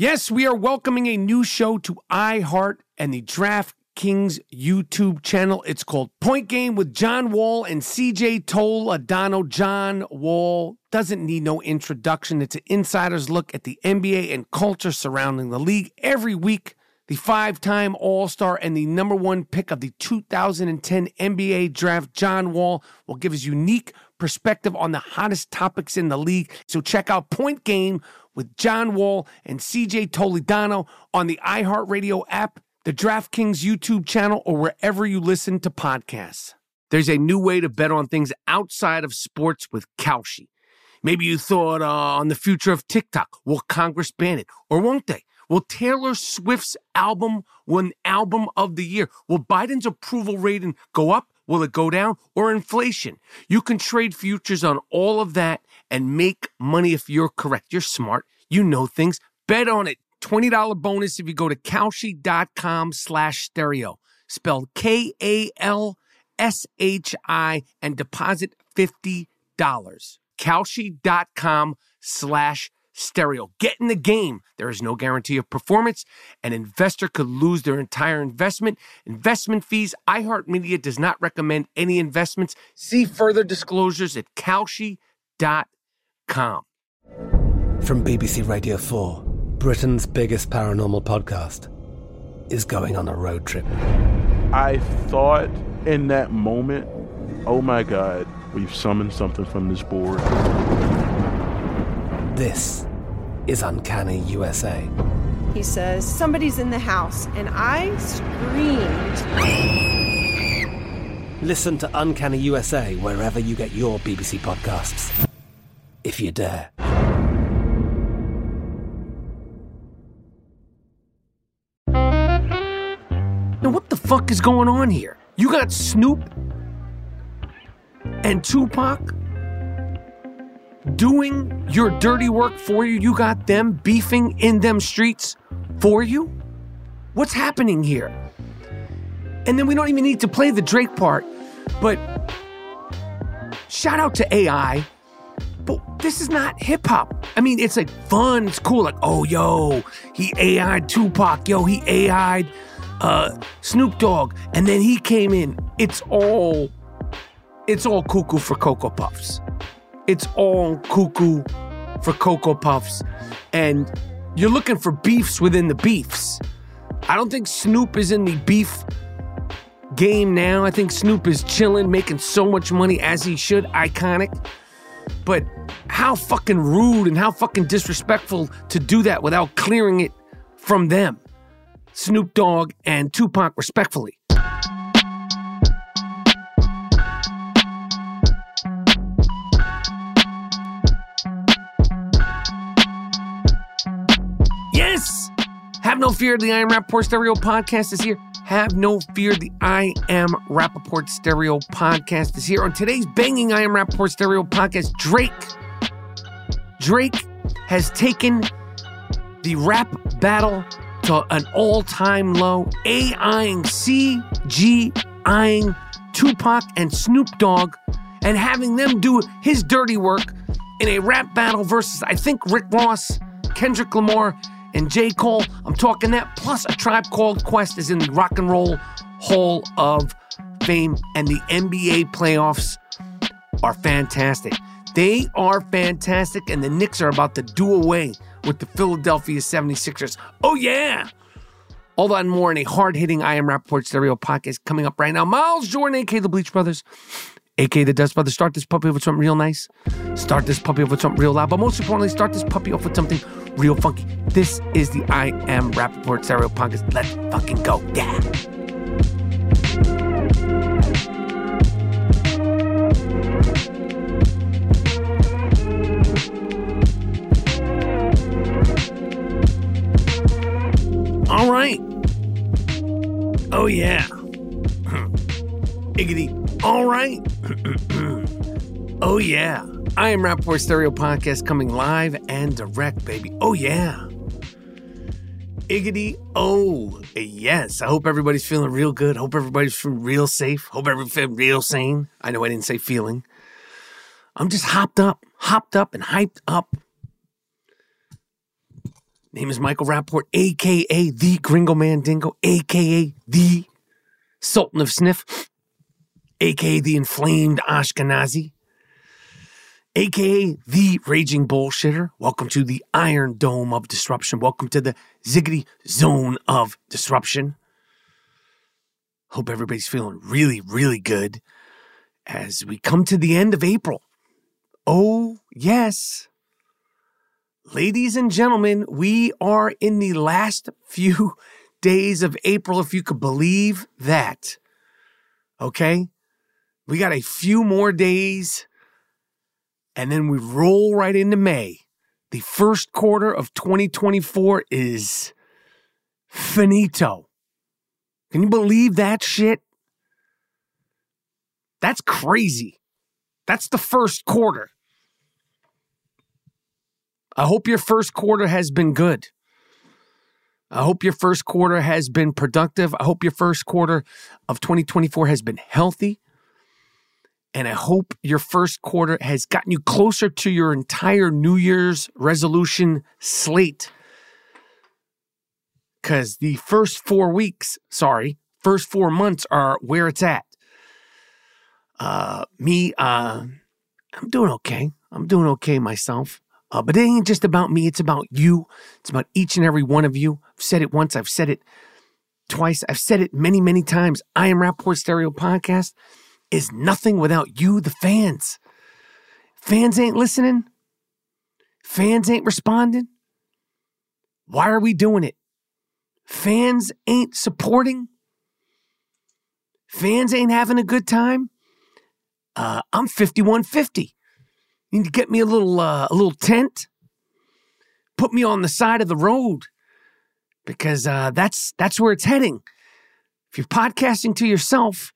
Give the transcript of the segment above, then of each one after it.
Yes, we are welcoming a new show to iHeart and the DraftKings YouTube channel. It's called Point Game with John Wall and CJ Toledano. John Wall doesn't need no introduction. It's an insider's look at the NBA and culture surrounding the league. Every week, the five-time All-Star and the number one pick of the 2010 NBA Draft, John Wall, will give his unique perspective on the hottest topics in the league. So check out Point Game with John Wall and CJ Toledano on the iHeartRadio app, the DraftKings YouTube channel, or wherever you listen to podcasts. There's a new way to bet on things outside of sports with Kalshi. Maybe you thought on the future of TikTok. Will Congress ban it? Or won't they? Will Taylor Swift's album win Album of the Year? Will Biden's approval rating go up? Will it go down? Or inflation? You can trade futures on all of that and make money if you're correct. You're smart. You know things. Bet on it. $20 bonus if you go to Kalshi.com/stereo. Spelled Kalshi and deposit $50. Kalshi.com/stereo. Get in the game. There is no guarantee of performance. An investor could lose their entire investment. Investment fees. iHeartMedia does not recommend any investments. See further disclosures at Kalshi.com. From BBC Radio 4, Britain's biggest paranormal podcast is going on a road trip. I thought in that moment, oh my God, we've summoned something from this board. This is Uncanny USA. He says, somebody's in the house, and I screamed. Listen to Uncanny USA wherever you get your BBC podcasts, if you dare. Now, what the fuck is going on here? You got Snoop and Tupac doing your dirty work for you. You got them beefing in them streets for you. What's happening here? And then we don't even need to play the Drake part, but shout out to AI. But this is not hip hop. I mean, it's like fun. It's cool. Like, oh, yo, he AI'd Tupac. Yo, he AI'd Snoop Dogg. And then he came in. It's all cuckoo for Cocoa Puffs. It's all cuckoo for Cocoa Puffs. And you're looking for beefs within the beefs. I don't think Snoop is in the beef game now. I think Snoop is chilling, making so much money as he should. Iconic. But how fucking rude and how fucking disrespectful to do that without clearing it from them. Snoop Dogg and Tupac, respectfully. Yes! Have no fear, the I Am Rappaport Stereo Podcast is here. Have no fear, the I Am Rappaport Stereo Podcast is here. On today's banging I Am Rappaport Stereo Podcast, Drake has taken the rap battle to an all-time low, AIing, CGIing Tupac and Snoop Dogg and having them do his dirty work in a rap battle versus, I think, Rick Ross, Kendrick Lamar, and J. Cole. I'm talking that, plus A Tribe Called Quest is in the Rock and Roll Hall of Fame, and the NBA playoffs are fantastic. They are fantastic, and the Knicks are about to do away with the Philadelphia 76ers. Oh, yeah! All that and more in a hard-hitting I Am Rappaport Stereo Podcast coming up right now. Miles Jordan, a.k.a. the Bleach Brothers, a.k.a. the Dust Brothers. Start this puppy off with something real nice. Start this puppy off with something real loud. But most importantly, start this puppy off with something real funky. This is the I Am Rappaport Stereo Podcast. Let's fucking go. Yeah. All right. Oh, yeah. Iggity. All right. Oh, yeah. I Am Rappaport Stereo Podcast coming live and direct, baby. Oh, yeah. Iggity. Oh, yes. I hope everybody's feeling real good. Hope everybody's feeling real safe. Hope everybody's feeling real sane. I know I didn't say feeling. I'm just hopped up and hyped up. Name is Michael Rappaport, a.k.a. the Gringo Mandingo, a.k.a. the Sultan of Sniff, a.k.a. the Inflamed Ashkenazi, a.k.a. the Raging Bullshitter. Welcome to the Iron Dome of Disruption. Welcome to the Ziggity Zone of Disruption. Hope everybody's feeling really, really good as we come to the end of April. Oh, yes. Ladies and gentlemen, we are in the last few days of April, if you could believe that. Okay? We got a few more days, and then we roll right into May. The first quarter of 2024 is finito. Can you believe that shit? That's crazy. That's the first quarter. I hope your first quarter has been good. I hope your first quarter has been productive. I hope your first quarter of 2024 has been healthy. And I hope your first quarter has gotten you closer to your entire New Year's resolution slate. Because the first 4 months are where it's at. I'm doing okay. I'm doing okay myself. But it ain't just about me. It's about you. It's about each and every one of you. I've said it once. I've said it twice. I've said it many, many times. I Am Rappaport Stereo Podcast is nothing without you, the fans. Fans ain't listening. Fans ain't responding. Why are we doing it? Fans ain't supporting. Fans ain't having a good time. I'm 5150. You need to get me a little tent. Put me on the side of the road because that's where it's heading. If you're podcasting to yourself,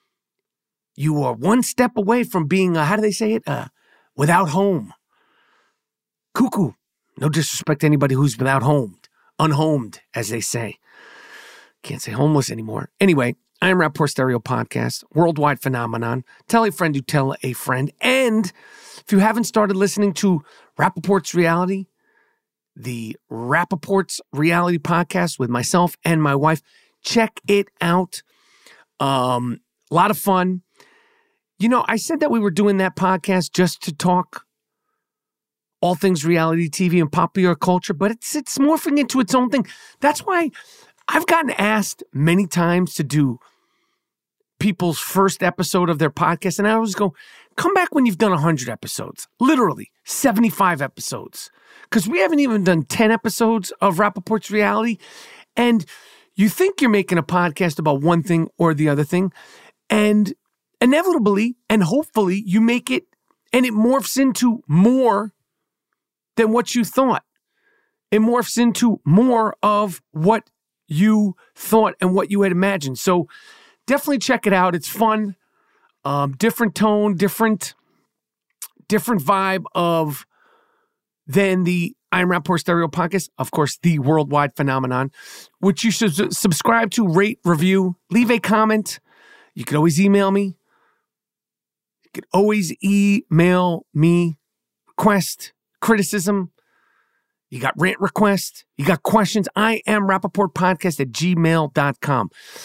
you are one step away from being, how do they say it? Without home. Cuckoo. No disrespect to anybody who's without home. Unhomed, as they say. Can't say homeless anymore. Anyway, I Am Rappaport Stereo Podcast, worldwide phenomenon. Tell a friend to tell a friend. And if you haven't started listening to Rappaport's Reality, the Rappaport's Reality Podcast with myself and my wife, check it out. A lot of fun. You know, I said that we were doing that podcast just to talk all things reality TV and popular culture, but it's morphing into its own thing. That's why I've gotten asked many times to do people's first episode of their podcast, and I always go, come back when you've done 100 episodes. Literally, 75 episodes. Because we haven't even done 10 episodes of Rappaport's Reality, and you think you're making a podcast about one thing or the other thing, and inevitably and hopefully you make it, and it morphs into more than what you thought. It morphs into more of what you thought and what you had imagined. So definitely check it out. It's fun. Different tone, different vibe of than the I Am Rappaport Stereo Podcast. Of course, the worldwide phenomenon, which you should subscribe to, rate, review, leave a comment. You can always email me. You can always email me request, criticism. You got rant requests. You got questions. I Am Rappaport Podcast at gmail.com.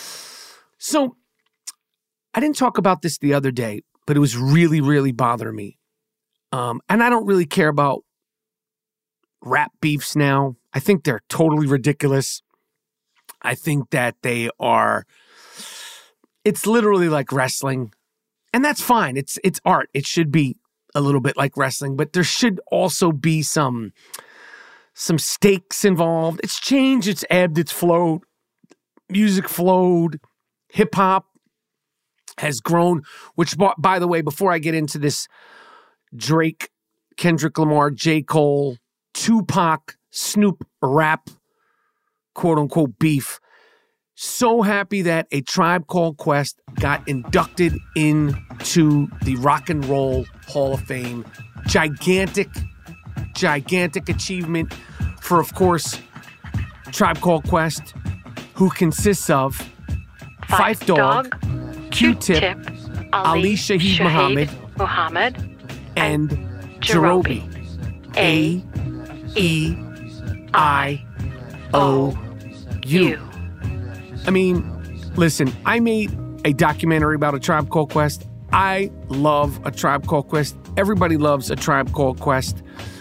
So I didn't talk about this the other day, but it was really, really bothering me. And I don't really care about rap beefs now. I think they're totally ridiculous. I think that they are, it's literally like wrestling. And that's fine. It's art. It should be a little bit like wrestling, but there should also be some stakes involved. It's changed, it's ebbed, it's flowed. Music flowed. Hip-hop has grown, which, by the way, before I get into this Drake, Kendrick Lamar, J. Cole, Tupac, Snoop rap, quote-unquote beef, so happy that a Tribe Called Quest got inducted into the Rock and Roll Hall of Fame. Gigantic achievement for, of course, Tribe Called Quest, who consists of Phife Dawg, Q-Tip, Ali Shaheed Muhammad, and Jarobi. I-O-U. I mean, listen, I made a documentary about A Tribe Called Quest. I love A Tribe Called Quest. Everybody loves A Tribe Called Quest.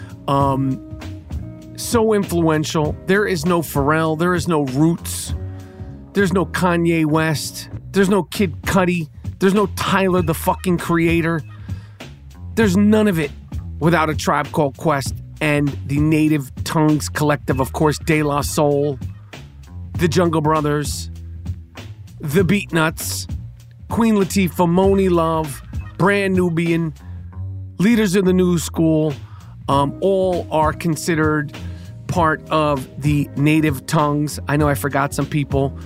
So influential. There is no Pharrell. There is no Roots. There's no Kanye West. There's no Kid Cudi. There's no Tyler, the fucking Creator. There's none of it without A Tribe Called Quest and the Native Tongues Collective, of course, De La Soul, the Jungle Brothers, the Beatnuts, Queen Latifah, Moni Love, Brand Nubian, Leaders of the New School, all are considered part of the native tongues. I know I forgot some people,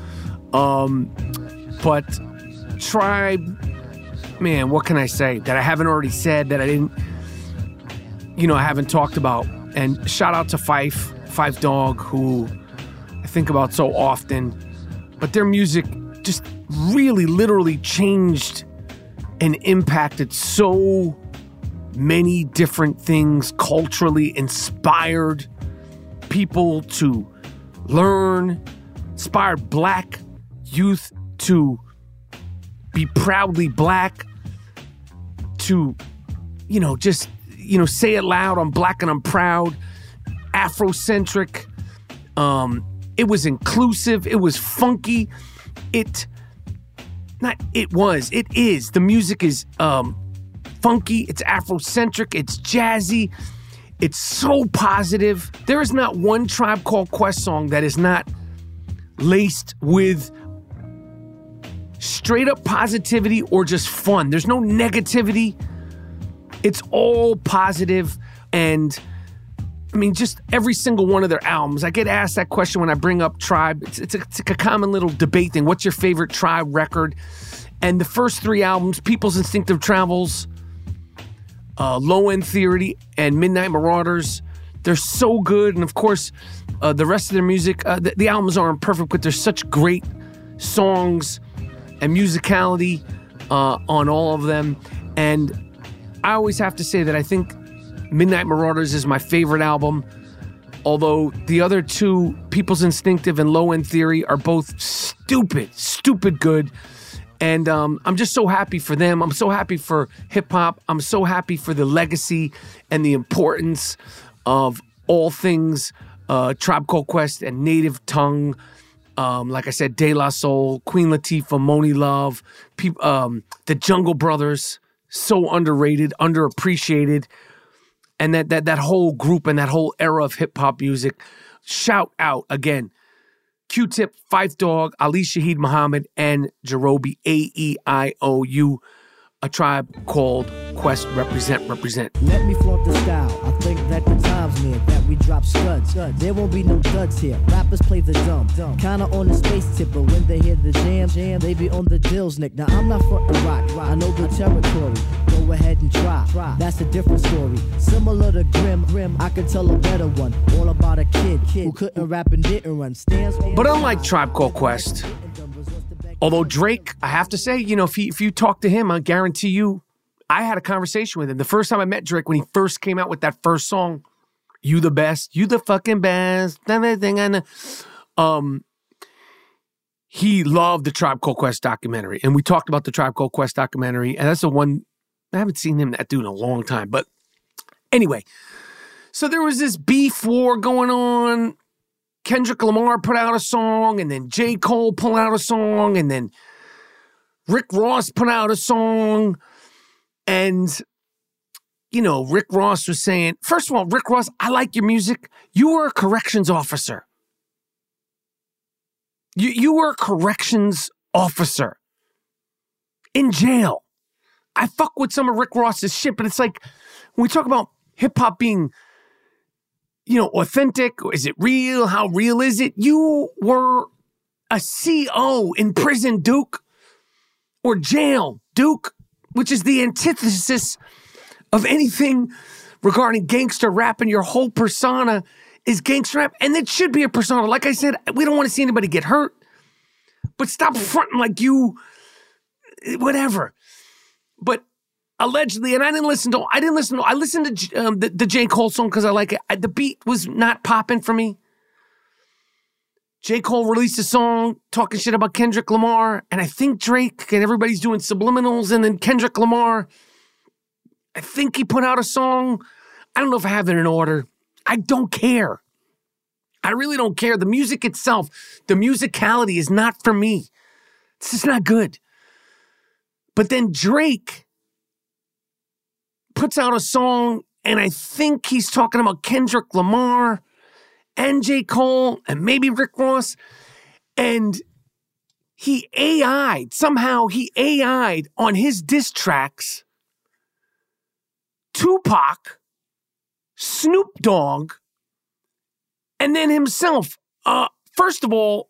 but Tribe, man, what can I say that I haven't already said, that I didn't, I haven't talked about? And shout out to Phife Dawg, who I think about so often, but their music just really literally changed and impacted so many different things, culturally inspired people to learn, inspired Black youth to be proudly Black, to, say it loud, I'm Black and I'm proud, Afrocentric. It was inclusive. It was funky. It is. The music is funky. It's Afrocentric. It's jazzy. It's so positive. There is not one Tribe Called Quest song that is not laced with straight up positivity or just fun. There's no negativity. It's all positive. And I mean, just every single one of their albums. I get asked that question when I bring up Tribe. It's a common little debate thing. What's your favorite Tribe record? And the first three albums, People's Instinctive Travels, Low End Theory, and Midnight Marauders, they're so good. And of course, the rest of their music, the albums aren't perfect, but there's such great songs and musicality on all of them. And I always have to say that I think Midnight Marauders is my favorite album, although the other two, People's Instinctive and Low End Theory, are both stupid good. And I'm just so happy for them. I'm so happy for hip-hop. I'm so happy for the legacy and the importance of all things Tribe Called Quest and Native Tongue. Like I said, De La Soul, Queen Latifah, Moni Love, the Jungle Brothers, so underrated, underappreciated. And that whole group and that whole era of hip-hop music. Shout out, again, Q-Tip, Phife Dawg, Ali Shaheed Muhammad, and Jarobi, A-E-I-O-U, A Tribe Called Quest. Represent. Let me flaunt the style. I think that the time's near that we drop studs. There won't be no duds here. Rappers play the dumb. Kinda on the space tip, but when they hear the jam, they be on the dills, Nick. Now I'm not frontin' rock. I know the territory. Go ahead and try. That's a different story. Similar to Grim, I could tell a better one. All about a kid who couldn't rap and didn't run. But unlike Tribe Called Quest, although Drake, I have to say, if you talk to him, I guarantee you, I had a conversation with him. The first time I met Drake, when he first came out with that first song, You the Best, You the fucking best, everything I know. He loved the Tribe Called Quest documentary. And we talked about the Tribe Called Quest documentary. And that's the one, I haven't seen that dude in a long time. But anyway, so there was this beef war going on. Kendrick Lamar put out a song, and then J. Cole put out a song, and then Rick Ross put out a song. And, Rick Ross was saying, first of all, Rick Ross, I like your music. You were a corrections officer. You were a corrections officer in jail. I fuck with some of Rick Ross's shit, but it's like, when we talk about hip-hop being, authentic, is it real? How real is it? You were a CO in prison, Duke, or jail, Duke, which is the antithesis of anything regarding gangster rap, and your whole persona is gangster rap, and it should be a persona. Like I said, we don't want to see anybody get hurt, but stop fronting like you, whatever. But allegedly, and I listened to, I listened to the J. Cole song because I like it. The beat was not popping for me. J. Cole released a song talking shit about Kendrick Lamar, and I think Drake, and everybody's doing subliminals, and then Kendrick Lamar, I think he put out a song. I don't know if I have it in order. I don't care. I really don't care. The music itself, the musicality is not for me. It's just not good. But then Drake puts out a song, and I think he's talking about Kendrick Lamar and J. Cole and maybe Rick Ross. And he AI'd on his diss tracks Tupac, Snoop Dogg, and then himself. First of all,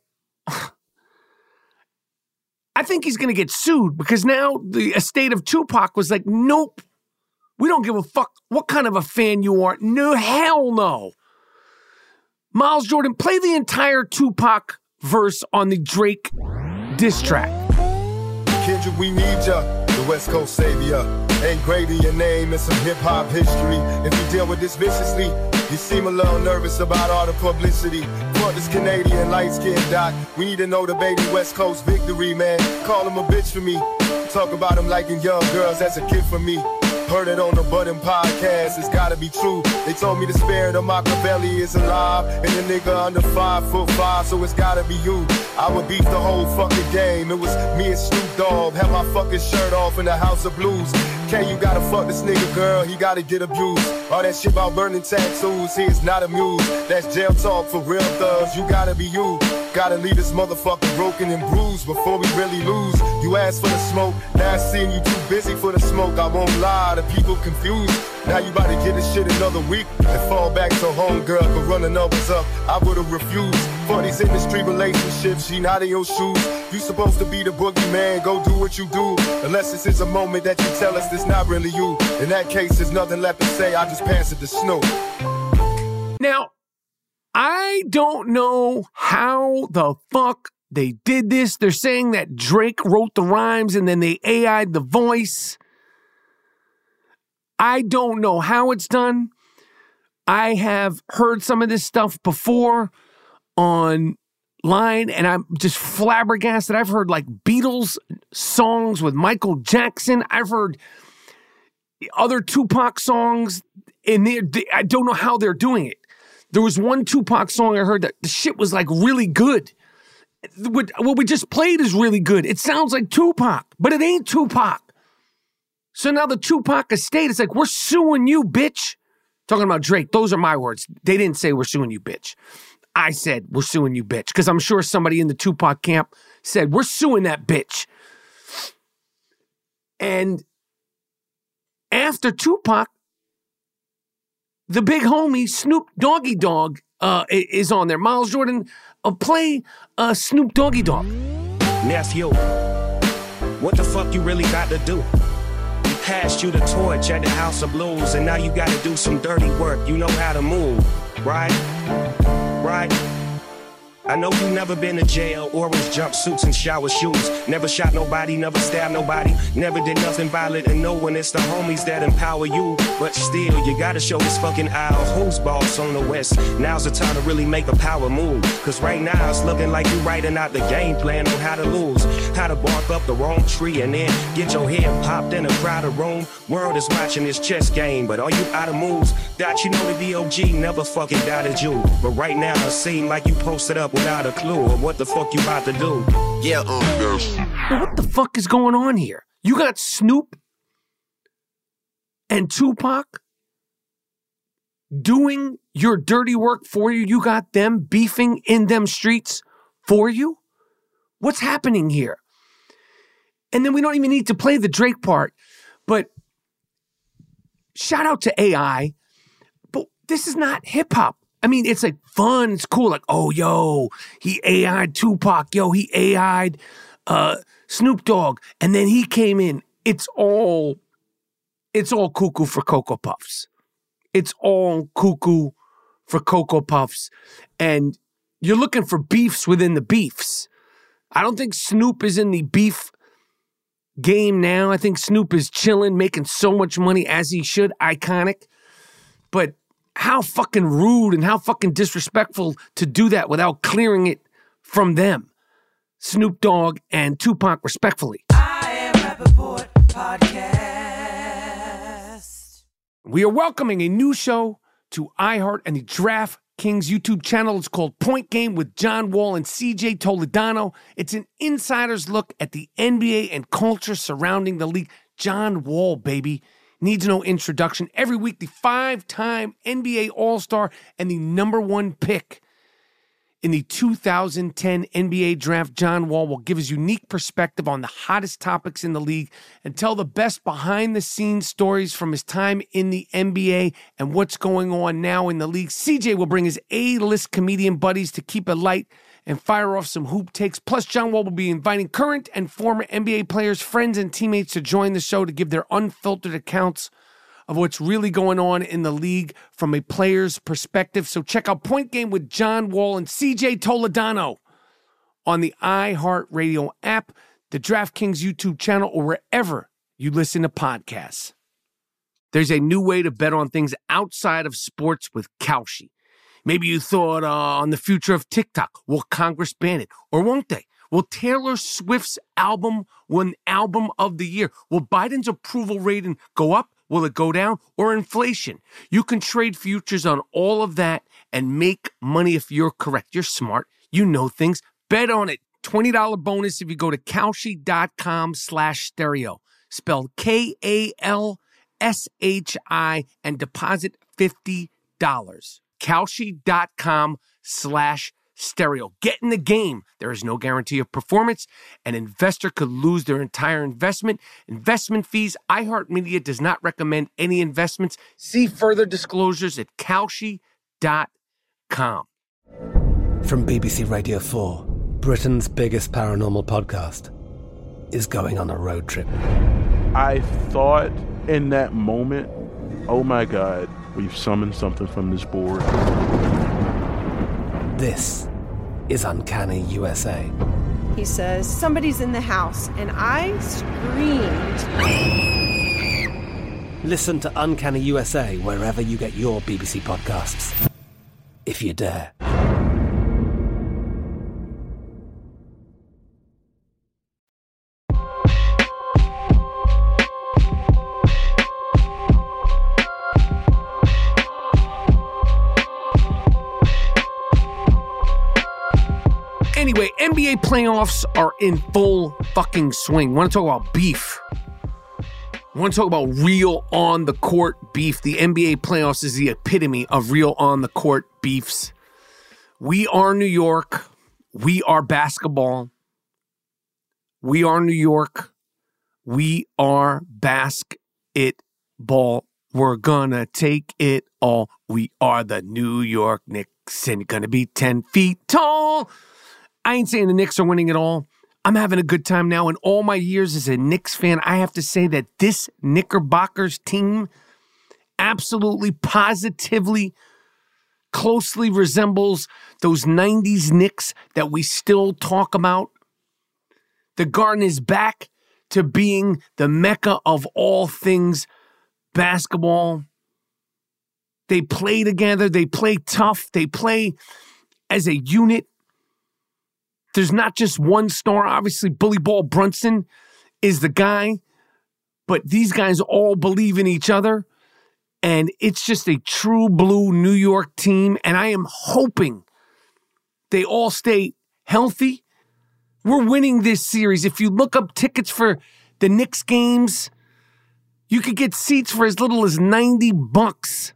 I think he's going to get sued because now the estate of Tupac was like, nope, we don't give a fuck what kind of a fan you are. No, hell no. Miles Jordan, play the entire Tupac verse on the Drake diss track. Kendrick, we need ya, the West Coast savior. Ain't great in your name, it's some hip-hop history. If you deal with this viciously, you seem a little nervous about all the publicity. For this Canadian light-skinned doc, we need to know the baby West Coast victory, man. Call him a bitch for me. Talk about him liking young girls as a kid for me. Heard it on the Budden podcast, it's gotta be true. They told me the spirit of Machiavelli is alive, and the nigga under 5'5", so it's gotta be you. I would beat the whole fucking game. It was me and Snoop Dogg, had my fucking shirt off in the House of Blues. You gotta fuck this nigga, girl, he gotta get abused. All that shit about burning tattoos, he is not amused. That's jail talk for real thugs, you gotta be you. Gotta leave this motherfucker broken and bruised before we really lose. You asked for the smoke, now I seen you too busy for the smoke. I won't lie, the people confused. Now you about to get this shit another week and fall back to home, girl, but run the numbers up. I would've refused. For these industry relationships, she not in your shoes. You supposed to be the boogeyman, go do what you do. Unless this is a moment that you tell us it's not really you. In that case, there's nothing left to say, I just pass it to Snoop. Now, I don't know how the fuck they did this. They're saying that Drake wrote the rhymes and then they AI'd the voice. I don't know how it's done. I have heard some of this stuff before online, and I'm just flabbergasted. I've heard like Beatles songs with Michael Jackson. I've heard other Tupac songs, and I don't know how they're doing it. There was one Tupac song I heard that the shit was like really good. What we just played is really good. It sounds like Tupac, but it ain't Tupac. So now the Tupac estate is like, we're suing you, bitch. Talking about Drake, those are my words. They didn't say we're suing you, bitch. I said, we're suing you, bitch. Because I'm sure somebody in the Tupac camp said, we're suing that bitch. And after Tupac, the big homie, Snoop Doggy Dogg, is on there. Miles Jordan, play Snoop Doggy Dogg. Nephew, what the fuck you really got to do? We passed you the torch at the House of Blues, and now you got to do some dirty work. You know how to move, right? Right? I know you never been to jail, orange jumpsuits and shower shoes. Never shot nobody, never stabbed nobody, never did nothing violent and no one. It's the homies that empower you. But still, you gotta show this fucking aisle who's boss on the West. Now's the time to really make a power move. Cause right now it's looking like you writing out the game plan on how to lose. How to bark up the wrong tree and then get your head popped in a crowded room. World is watching this chess game, but are you out of moves? That you know the DOG never fucking doubted you. But right now it seems like you posted up without a clue of what the fuck you about to do. Yeah, What the fuck is going on here? You got Snoop and Tupac doing your dirty work for you. You got them beefing in them streets for you. What's happening here? And then we don't even need to play the Drake part, but shout out to AI, but this is not hip hop. I mean, it's like fun. It's cool. Like, oh, yo, he AI'd Tupac. Yo, he AI'd Snoop Dogg. And then he came in. It's all cuckoo for Cocoa Puffs. It's all cuckoo for Cocoa Puffs. And you're looking for beefs within the beefs. I don't think Snoop is in the beef game now. I think Snoop is chilling, making so much money as he should. Iconic. But how fucking rude and how fucking disrespectful to do that without clearing it from them, Snoop Dogg and Tupac, respectfully. I Am Rappaport Podcast. We are welcoming a new show to iHeart and the DraftKings YouTube channel. It's called Point Game with John Wall and CJ Toledano. It's an insider's look at the NBA and culture surrounding the league. John Wall, baby, needs no introduction. Every week, the 5-time NBA All-Star and the #1 pick in the 2010 NBA Draft, John Wall will give his unique perspective on the hottest topics in the league and tell the best behind-the-scenes stories from his time in the NBA and what's going on now in the league. CJ will bring his A-list comedian buddies to keep it light and fire off some hoop takes. Plus, John Wall will be inviting current and former NBA players, friends, and teammates to join the show to give their unfiltered accounts of what's really going on in the league from a player's perspective. So check out Point Game with John Wall and CJ Toledano on the iHeartRadio app, the DraftKings YouTube channel, or wherever you listen to podcasts. There's a new way to bet on things outside of sports with Kalshi. Maybe you thought on the future of TikTok. Will Congress ban it? Or won't they? Will Taylor Swift's album win Album of the Year? Will Biden's approval rating go up? Will it go down? Or inflation? You can trade futures on all of that and make money if you're correct. You're smart. You know things. Bet on it. $20 bonus if you go to Kalshi.com/stereo. Spelled Kalshi and deposit $50. Kalshi.com/stereo. Get in the game. There is no guarantee of performance. An investor could lose their entire investment. Investment fees. iHeartMedia does not recommend any investments. See further disclosures at Kalshi.com. From BBC Radio 4, Britain's biggest paranormal podcast is going on a road trip. I thought in that moment, oh my God, we've summoned something from this board. This is Uncanny USA. He says, somebody's in the house, and I screamed. Listen to Uncanny USA wherever you get your BBC podcasts, if you dare. Anyway, NBA playoffs are in full fucking swing. Want to talk about beef? Want to talk about real on-the-court beef? The NBA playoffs is the epitome of real on-the-court beefs. We are New York. We are basketball. We are New York. We are basketball. We're gonna take it all. We are the New York Knicks and gonna be 10 feet tall. I ain't saying the Knicks are winning it all. I'm having a good time now. In all my years as a Knicks fan, I have to say that this Knickerbockers team absolutely, positively, closely resembles those 90s Knicks that we still talk about. The Garden is back to being the mecca of all things basketball. They play together. They play tough. They play as a unit. There's not just one star. Obviously, Bully Ball Brunson is the guy, but these guys all believe in each other, and it's just a true blue New York team, and I am hoping they all stay healthy. We're winning this series. If you look up tickets for the Knicks games, you could get seats for as little as $90.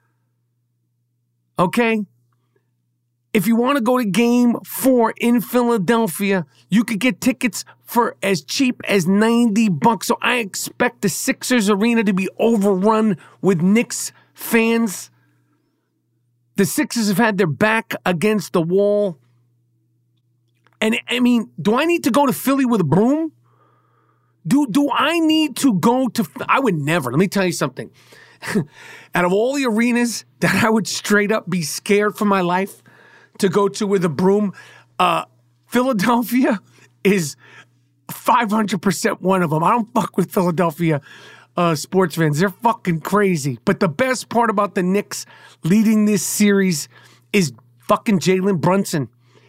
Okay? If you want to go to Game 4 in Philadelphia, you could get tickets for as cheap as $90. So I expect the Sixers arena to be overrun with Knicks fans. The Sixers have had their back against the wall. And I mean, do I need to go to Philly with a broom? Do I need to go to... I would never. Let me tell you something. Out of all the arenas that I would straight up be scared for my life to go to with a broom, Philadelphia is 500% one of them. I don't fuck with Philadelphia sports fans. They're fucking crazy. But the best part about the Knicks leading this series is fucking Jalen Brunson.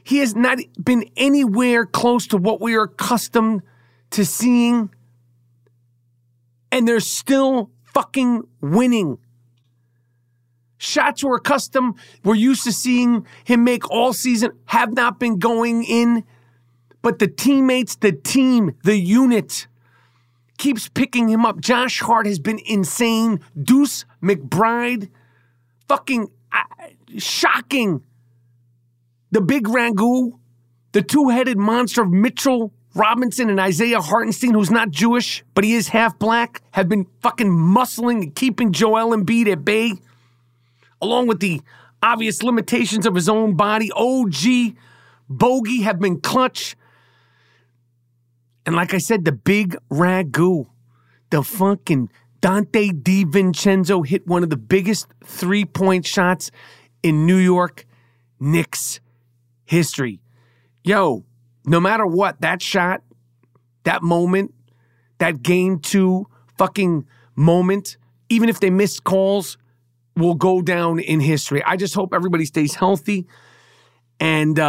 He has not been anywhere close to what we are accustomed to seeing. And they're still fucking winning. Shots we're used to seeing him make all season, have not been going in. But the teammates, the team, the unit keeps picking him up. Josh Hart has been insane. Deuce McBride, fucking shocking. The big Ragu, the two-headed monster of Mitchell Robinson and Isaiah Hartenstein, who's not Jewish, but he is half black, have been fucking muscling and keeping Joel Embiid at bay, along with the obvious limitations of his own body. OG, Bogey have been clutch. And like I said, the big Ragu, the fucking Dante DiVincenzo hit one of the biggest three-point shots in New York Knicks history. Yo, no matter what, that shot, that moment, that game 2 fucking moment, even if they missed calls, will go down in history. I just hope everybody stays healthy. And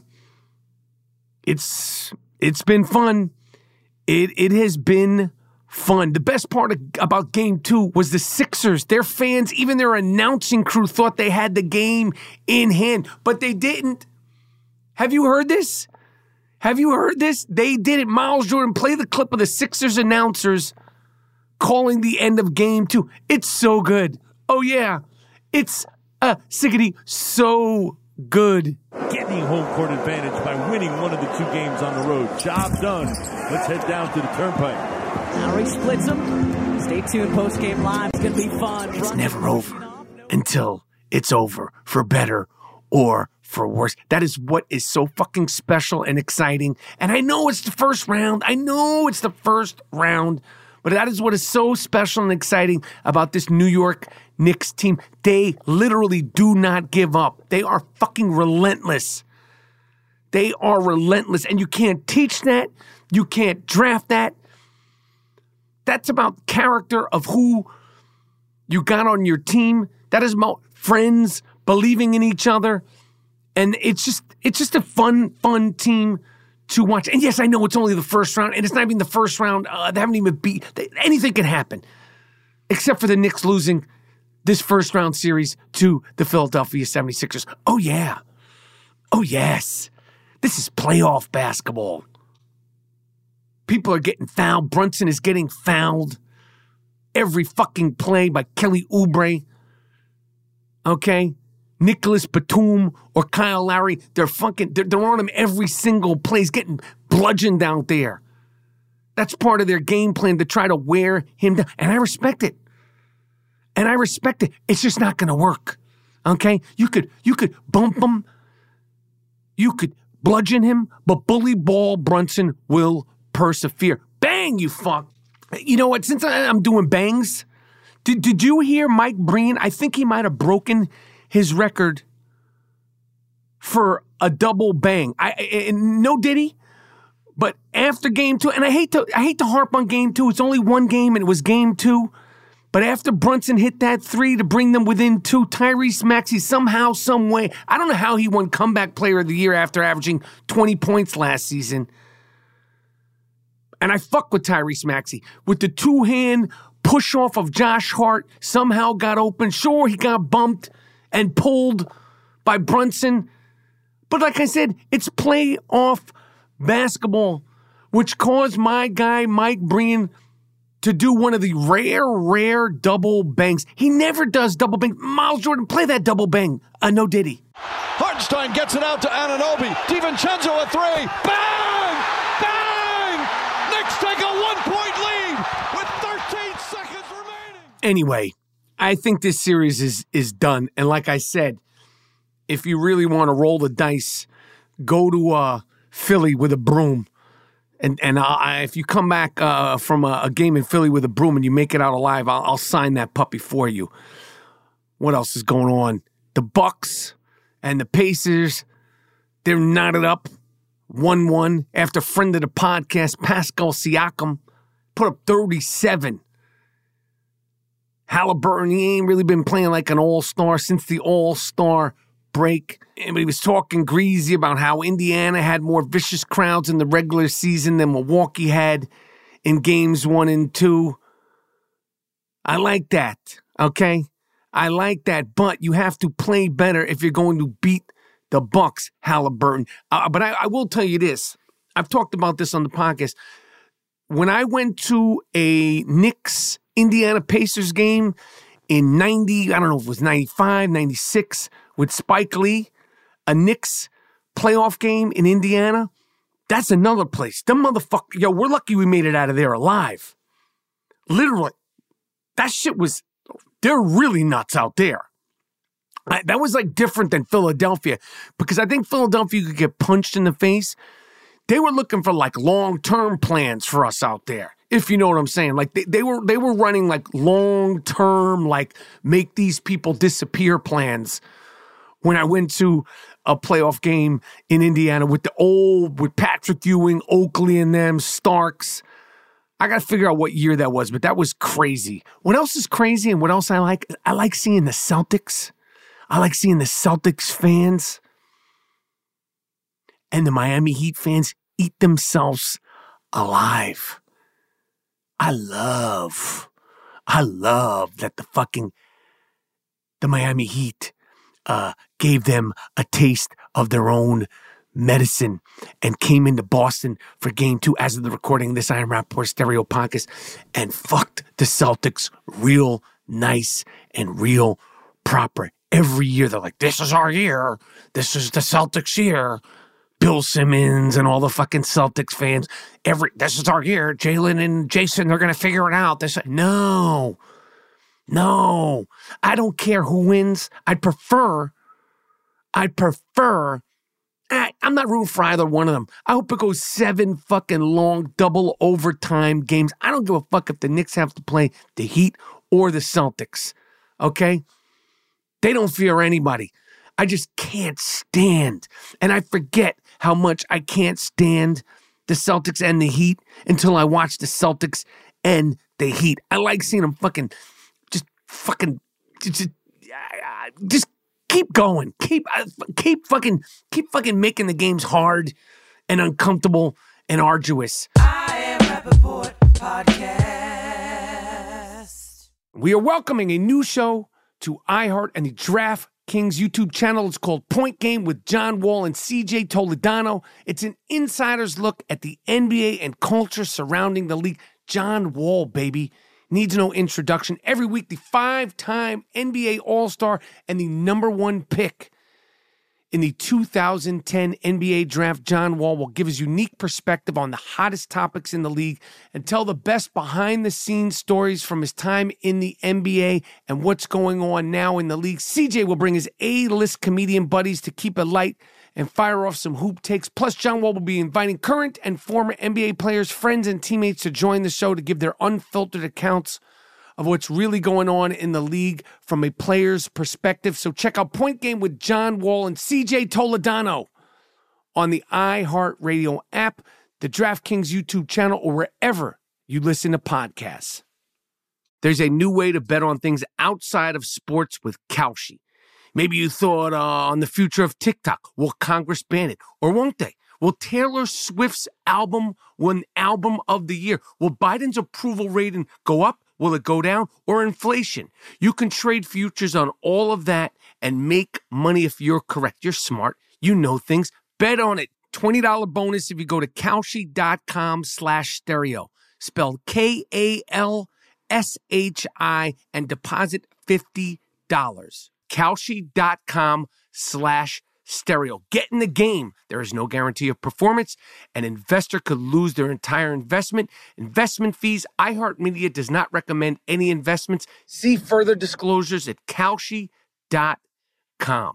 it's been fun. It has been fun. The best part about Game 2 was the Sixers. Their fans, even their announcing crew, thought they had the game in hand, but they didn't. Have you heard this? Have you heard this? They didn't. Miles Jordan, play the clip of the Sixers announcers calling the end of Game 2. It's so good. Oh, yeah. It's sickety so good. Getting home court advantage by winning one of the 2 games on the road. Job done. Let's head down to the Turnpike. Lowry splits him. Stay tuned. Post-game live. It's going to be fun. It's never over until it's over, for better or for worse. That is what is so fucking special and exciting. And I know it's the first round. But that is what is so special and exciting about this New York Knicks team. They literally do not give up. They are fucking relentless. They are relentless. And you can't teach that. You can't draft that. That's about character of who you got on your team. That is about friends believing in each other. And it's just a fun team to watch. And yes, I know it's only the first round, and it's not even the first round. They haven't even anything can happen, except for the Knicks losing this first round series to the Philadelphia 76ers. Oh, yeah. Oh, yes. This is playoff basketball. People are getting fouled. Brunson is getting fouled every fucking play by Kelly Oubre. Okay? Nicholas Batum or Kyle Lowry, they're on him every single play. He's getting bludgeoned out there. That's part of their game plan to try to wear him down. And I respect it. It's just not going to work. Okay? You could bump him. You could bludgeon him, but bully ball Brunson will persevere. Bang, you fuck. You know what? Since I'm doing bangs, did you hear Mike Breen? I think he might have broken his record for a double bang. No did he? But after Game 2, and I hate to harp on Game 2. It's only one game, and it was Game 2. But after Brunson hit that 3 to bring them within 2, Tyrese Maxey somehow, some way, I don't know how he won Comeback Player of the Year after averaging 20 points last season. And I fuck with Tyrese Maxey. With the 2-hand push-off of Josh Hart, somehow got open. Sure, he got bumped and pulled by Brunson. But like I said, it's playoff basketball, which caused my guy Mike Breen to do one of the rare double bangs. He never does double bang. Miles Jordan, play that double bang. No diddy. Hartenstein gets it out to Anunoby. DiVincenzo a 3. Bang! Bang! Knicks take a 1-point lead with 13 seconds remaining. Anyway, I think this series is done. And like I said, if you really want to roll the dice, go to Philly with a broom. And if you come back from a game in Philly with a broom and you make it out alive, I'll sign that puppy for you. What else is going on? The Bucks and the Pacers, they're knotted up 1-1 after friend of the podcast, Pascal Siakam, put up 37. Halliburton, he ain't really been playing like an all-star since the all-star break, and he was talking greasy about how Indiana had more vicious crowds in the regular season than Milwaukee had in games 1 and 2. I like that, okay? I like that, but you have to play better if you're going to beat the Bucks, Halliburton. But I will tell you this. I've talked about this on the podcast. When I went to a Knicks Indiana Pacers game in 90, I don't know if it was 95, 96, with Spike Lee, a Knicks playoff game in Indiana, that's another place. Them motherfuckers, yo, we're lucky we made it out of there alive. Literally. That shit was, they're really nuts out there. That was like different than Philadelphia, because I think Philadelphia could get punched in the face. They were looking for like long-term plans for us out there, if you know what I'm saying. Like they were running like long-term, like make these people disappear plans. When I went to a playoff game in Indiana with Patrick Ewing, Oakley and them, Starks. I got to figure out what year that was, but that was crazy. What else is crazy and what else I like? I like seeing the Celtics. I like seeing the Celtics fans and the Miami Heat fans eat themselves alive. I love that the Miami Heat gave them a taste of their own medicine and came into Boston for game 2 as of the recording of this Iron Rapport Stereo podcast and fucked the Celtics real nice and real proper. Every year they're like, this is our year. This is the Celtics year. Bill Simmons and all the fucking Celtics fans. This is our year. Jalen and Jason, they're going to figure it out. No. I don't care who wins. I'm not rooting for either one of them. I hope it goes 7 fucking long double overtime games. I don't give a fuck if the Knicks have to play the Heat or the Celtics. Okay? They don't fear anybody. I just can't stand. And I forget how much I can't stand the Celtics and the Heat until I watch the Celtics and the Heat. I like seeing them just keep going. Keep fucking making the games hard and uncomfortable and arduous. I Am Rappaport Podcast. We are welcoming a new show to iHeart and the DraftKings YouTube channel. It's called Point Game with John Wall and CJ Toledano. It's an insider's look at the NBA and culture surrounding the league. John Wall, baby. Needs no introduction. Every week, the 5-time NBA All-Star and the #1 pick in the 2010 NBA Draft, John Wall will give his unique perspective on the hottest topics in the league and tell the best behind-the-scenes stories from his time in the NBA and what's going on now in the league. CJ will bring his A-list comedian buddies to keep it light and fire off some hoop takes. Plus, John Wall will be inviting current and former NBA players, friends, and teammates to join the show to give their unfiltered accounts of what's really going on in the league from a player's perspective. So check out Point Game with John Wall and CJ Toledano on the iHeartRadio app, the DraftKings YouTube channel, or wherever you listen to podcasts. There's a new way to bet on things outside of sports with Kalshi. Maybe you thought on the future of TikTok. Will Congress ban it? Or won't they? Will Taylor Swift's album win Album of the Year? Will Biden's approval rating go up? Will it go down? Or inflation? You can trade futures on all of that and make money if you're correct. You're smart. You know things. Bet on it. $20 bonus if you go to Kalshi.com/stereo. Spelled Kalshi and deposit $50. Kalshi.com/stereo. Get in the game. There is no guarantee of performance. An investor could lose their entire investment. Investment fees. iHeartMedia does not recommend any investments. See further disclosures at Kalshi.com.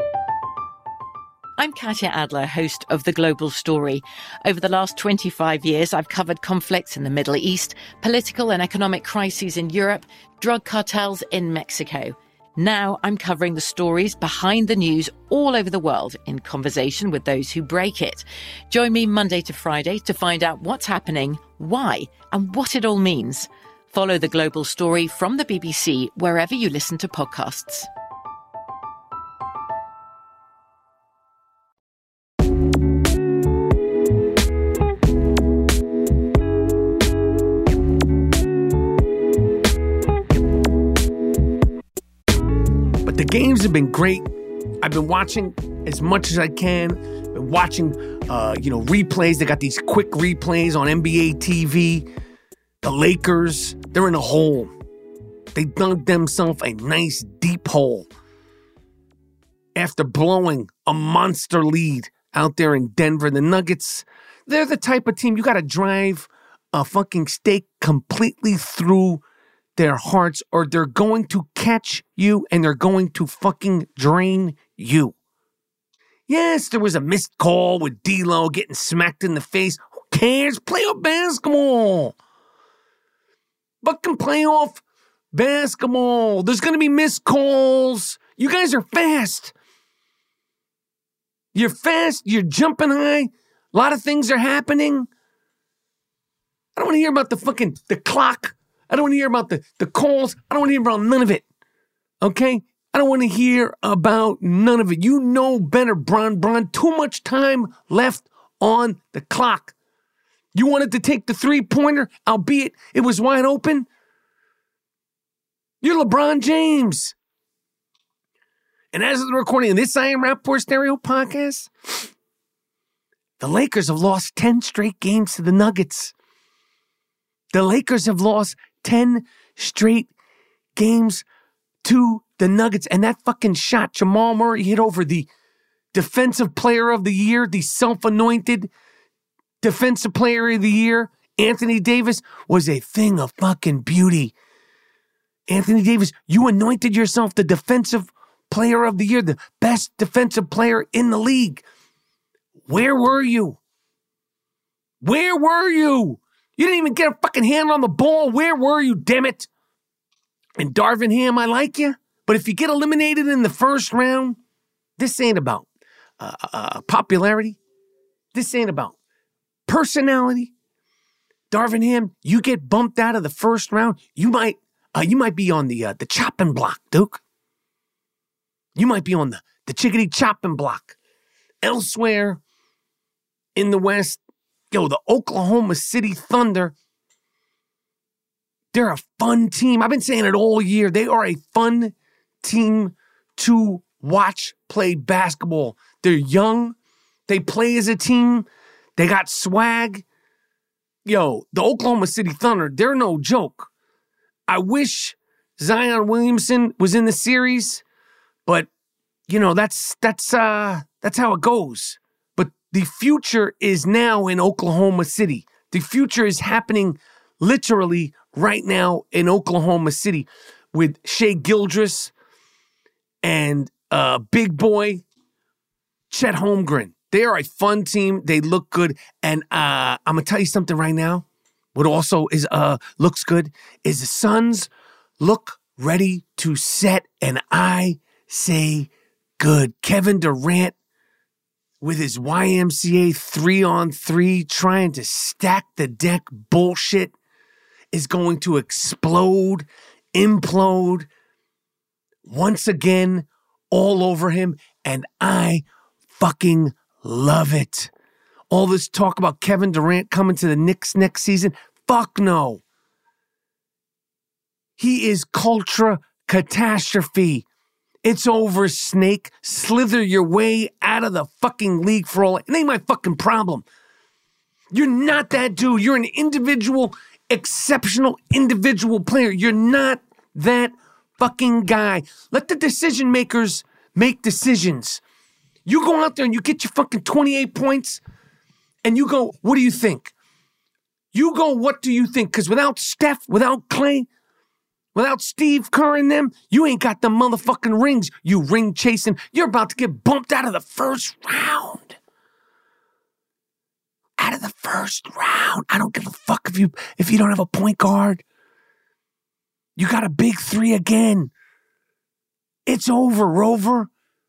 I'm Katya Adler, host of The Global Story. Over the last 25 years, I've covered conflicts in the Middle East, political and economic crises in Europe, drug cartels in Mexico. Now I'm covering the stories behind the news all over the world in conversation with those who break it. Join me Monday to Friday to find out what's happening, why, and what it all means. Follow The Global Story from the BBC wherever you listen to podcasts. games have been great. I've been watching as much as I can. Been watching, replays. They got these quick replays on NBA TV. The Lakers, they're in a hole. They dug themselves a nice deep hole after blowing a monster lead out there in Denver. The Nuggets, they're the type of team you got to drive a fucking stake completely through their hearts, or they're going to catch you and they're going to fucking drain you. Yes, there was a missed call with D'Lo getting smacked in the face. Who cares? Playoff basketball. Fucking playoff basketball. There's going to be missed calls. You guys are fast. You're fast. You're jumping high. A lot of things are happening. I don't want to hear about the clock. I don't want to hear about the calls. I don't want to hear about none of it. Okay? I don't want to hear about none of it. You know better, Bron. Too much time left on the clock. You wanted to take the three-pointer, albeit it was wide open. You're LeBron James. And as of the recording of this I Am Rapaport Stereo podcast, the Lakers have lost 10 straight games to the Nuggets. The Lakers have lost 10 straight games to the Nuggets. And that fucking shot Jamal Murray hit over the Defensive Player of the Year, the self-anointed Defensive Player of the Year, Anthony Davis, was a thing of fucking beauty. Anthony Davis, you anointed yourself the Defensive Player of the Year, the best defensive player in the league. Where were you? Where were you? You didn't even get a fucking hand on the ball. Where were you, damn it? And Darvin Ham, I like you, but if you get eliminated in the first round, this ain't about popularity. This ain't about personality. Darvin Ham, you get bumped out of the first round, you might be on the chopping block, Duke. You might be on the chickadee chopping block. Elsewhere in the West, the Oklahoma City Thunder, they're a fun team. I've been saying it all year. They are a fun team to watch play basketball. They're young. They play as a team. They got swag. The Oklahoma City Thunder, they're no joke. I wish Zion Williamson was in the series, but that's how it goes. But the future is now in Oklahoma City. The future is happening literally right now in Oklahoma City with Shai Gilgeous and big boy Chet Holmgren. They are a fun team. They look good. And I'm going to tell you something right now. What also is looks good is the Suns look ready to set, and I say good. Kevin Durant with his YMCA 3-on-3 trying to stack the deck bullshit is going to explode, implode once again all over him, and I fucking love it. All this talk about Kevin Durant coming to the Knicks next season, fuck no. He is culture catastrophe. It's over, Snake. Slither your way out of the fucking league for all. It ain't my fucking problem. You're not that dude. You're an individual, exceptional individual player. You're not that fucking guy. Let the decision makers make decisions. You go out there and you get your fucking 28 points and you go, what do you think? You go, what do you think? Because without Steph, without Clay, without Steve Kerr in them, you ain't got the motherfucking rings. You ring chasing. You're about to get bumped out of the first round. Out of the first round. I don't give a fuck if you don't have a point guard. You got a big three again. It's over, Rover.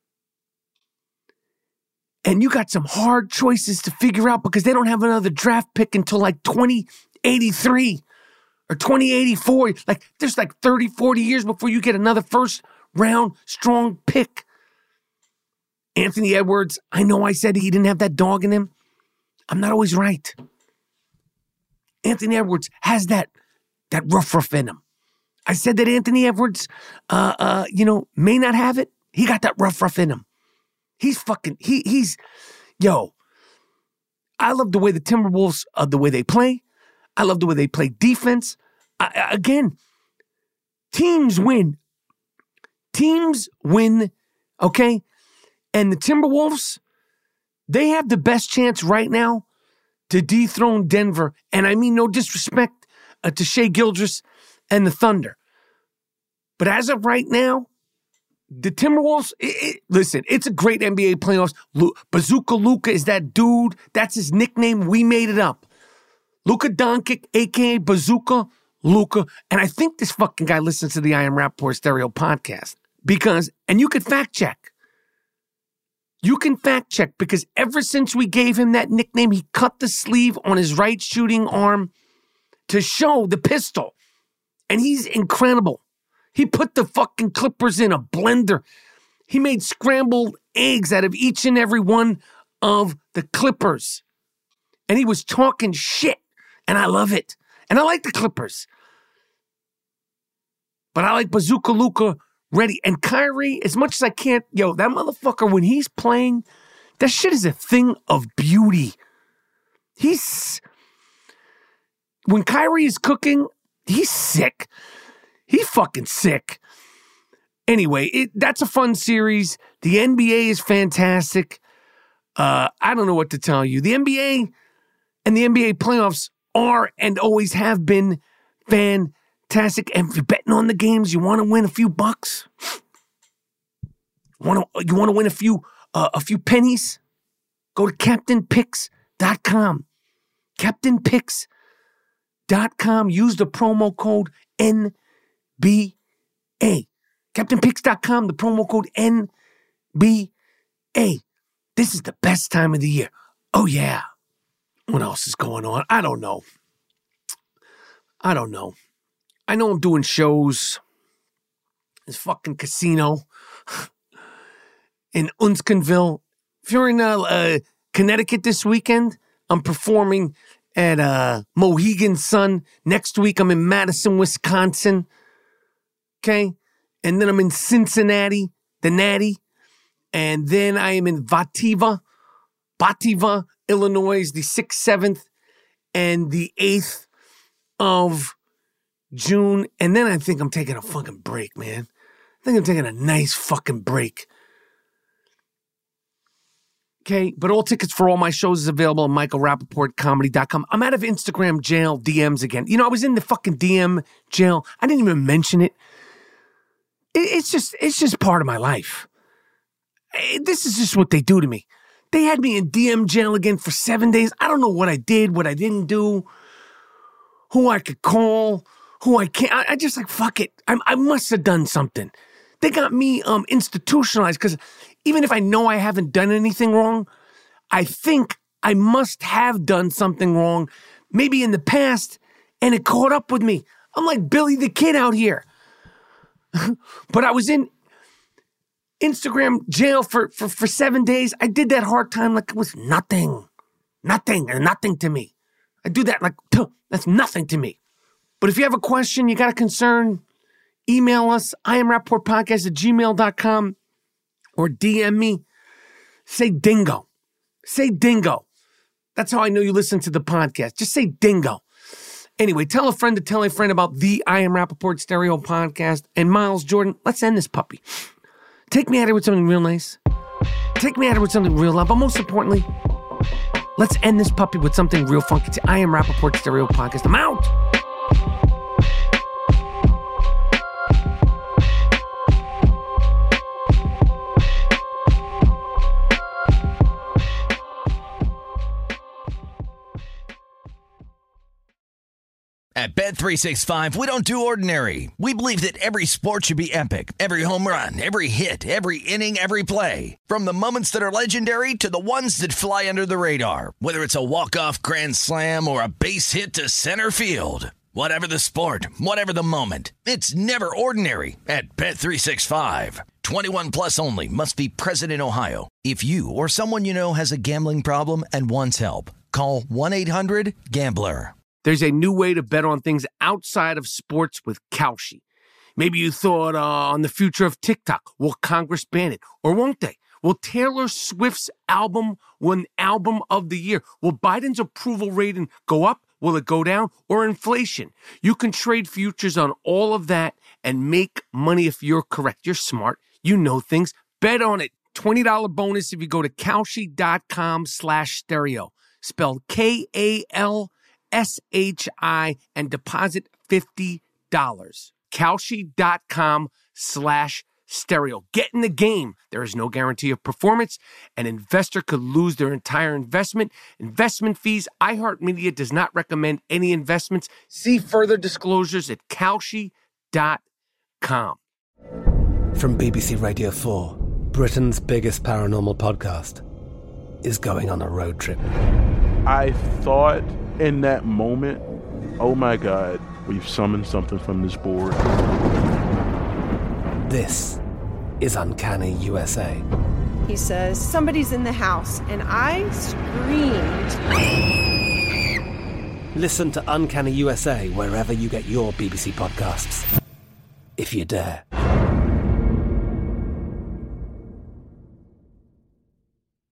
And you got some hard choices to figure out because they don't have another draft pick until like 2083 or 2084. Like there's like 30, 40 years before you get another first round strong pick. Anthony Edwards, I know I said he didn't have that dog in him. I'm not always right. Anthony Edwards has that rough in him. I said that Anthony Edwards, may not have it. He got that rough in him. He's yo, I love the way the Timberwolves, the way they play. I love the way they play defense. Again, teams win. Teams win, okay? And the Timberwolves, they have the best chance right now to dethrone Denver. And I mean no disrespect to Shai Gilgeous and the Thunder. But as of right now, the Timberwolves, listen, it's a great NBA playoffs. Bazooka Luka is that dude. That's his nickname. We made it up. Luka Doncic, a.k.a. Bazooka Luka. And I think this fucking guy listens to the I Am Rappaport Stereo podcast. And you could fact check. You can fact check because ever since we gave him that nickname, he cut the sleeve on his right shooting arm to show the pistol. And he's incredible. He put the fucking Clippers in a blender. He made scrambled eggs out of each and every one of the Clippers. And he was talking shit. And I love it. And I like the Clippers. But I like Bazooka Luka ready. And Kyrie, as much as I can't, that motherfucker, when he's playing, that shit is a thing of beauty. When Kyrie is cooking, he's sick. He's fucking sick. Anyway, that's a fun series. The NBA is fantastic. I don't know what to tell you. The NBA and the NBA playoffs are and always have been fantastic. And if you're betting on the games, you want to win a few bucks. You want to win a few pennies? Go to CaptainPicks.com. CaptainPicks.com. Use the promo code NBA. CaptainPicks.com, the promo code NBA. This is the best time of the year. Oh, yeah. What else is going on? I don't know. I know I'm doing shows. This fucking casino in Unsconville. If you're in Connecticut this weekend, I'm performing at Mohegan Sun. Next week, I'm in Madison, Wisconsin. Okay? And then I'm in Cincinnati, the Natty. And then I am in Batavia, Illinois, the 6th, 7th, and the 8th of June. And then I think I'm taking a fucking break, man. I think I'm taking a nice fucking break. Okay, but all tickets for all my shows is available on MichaelRappaportComedy.com. I'm out of Instagram jail DMs again. I was in the fucking DM jail. I didn't even mention it. It's just part of my life. This is just what they do to me. They had me in DM jail again for 7 days. I don't know what I did, what I didn't do, who I could call, who I can't. I just fuck it. I must have done something. They got me institutionalized because even if I know I haven't done anything wrong, I think I must have done something wrong, maybe in the past, and it caught up with me. I'm like Billy the Kid out here. But I was in Instagram jail for 7 days. I did that hard time like it was nothing to me. I do that like, that's nothing to me. But if you have a question, you got a concern, email us, IamRappaportPodcast@gmail.com or DM me. Say dingo. Say dingo. That's how I know you listen to the podcast. Just say dingo. Anyway, tell a friend to tell a friend about the I Am Rappaport Stereo podcast. And Miles Jordan, let's end this puppy. Take me out here with something real nice. Take me out here with something real loud. But most importantly, let's end this puppy with something real funky. It's I Am Rappaport Stereo podcast. I'm out. At Bet365, we don't do ordinary. We believe that every sport should be epic. Every home run, every hit, every inning, every play. From the moments that are legendary to the ones that fly under the radar. Whether it's a walk-off grand slam or a base hit to center field. Whatever the sport, whatever the moment. It's never ordinary at Bet365. 21 plus only. Must be present in Ohio. If you or someone you know has a gambling problem and wants help, call 1-800-GAMBLER. There's a new way to bet on things outside of sports with Kalshi. Maybe you thought on the future of TikTok. Will Congress ban it? Or won't they? Will Taylor Swift's album win Album of the Year? Will Biden's approval rating go up? Will it go down? Or inflation? You can trade futures on all of that and make money if you're correct. You're smart. You know things. Bet on it. $20 bonus if you go to Kalshi.com/stereo. Spelled Kalshi and deposit $50. Kalshi.com/stereo. Get in the game. There is no guarantee of performance. An investor could lose their entire investment. Investment fees. iHeartMedia does not recommend any investments. See further disclosures at Kalshi.com. From BBC Radio 4, Britain's biggest paranormal podcast is going on a road trip. I thought in that moment, oh my God, we've summoned something from this board. This is Uncanny USA. He says, somebody's in the house, and I screamed. Listen to Uncanny USA wherever you get your BBC podcasts, if you dare.